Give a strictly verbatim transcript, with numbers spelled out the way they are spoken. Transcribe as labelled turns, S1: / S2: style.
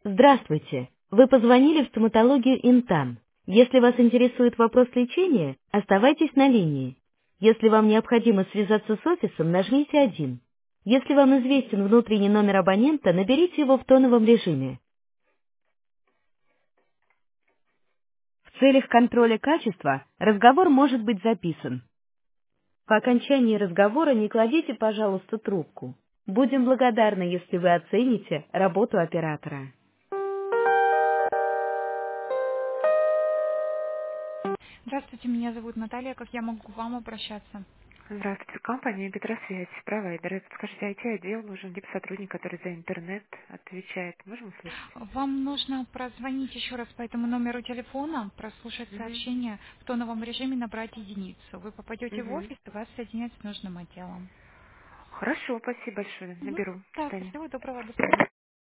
S1: Здравствуйте! Вы позвонили в стоматологию Интан. Если вас интересует вопрос лечения, оставайтесь на линии. Если вам необходимо связаться с офисом, нажмите один. Если вам известен внутренний номер абонента, наберите его в тоновом режиме. В целях контроля качества разговор может быть записан. По окончании разговора не кладите, пожалуйста, трубку. Будем благодарны, если вы оцените работу оператора.
S2: Здравствуйте, меня зовут Наталья. Как я могу к вам обращаться?
S3: Здравствуйте, компания Петросвязь, провайдеры. Подскажите, ай ти-отдел нужен дип-сотрудник, который за интернет отвечает. Можем услышать?
S2: Вам нужно прозвонить еще раз по этому номеру телефона, прослушать
S3: Угу.
S2: сообщение в тоновом режиме, набрать единицу. Вы попадете в
S3: Угу.
S2: офис, и вас соединят с нужным отделом.
S3: Хорошо, спасибо большое.
S2: Мгм.
S3: Наберу. До
S2: Да,
S3: свидания.
S2: всего доброго, до свидания.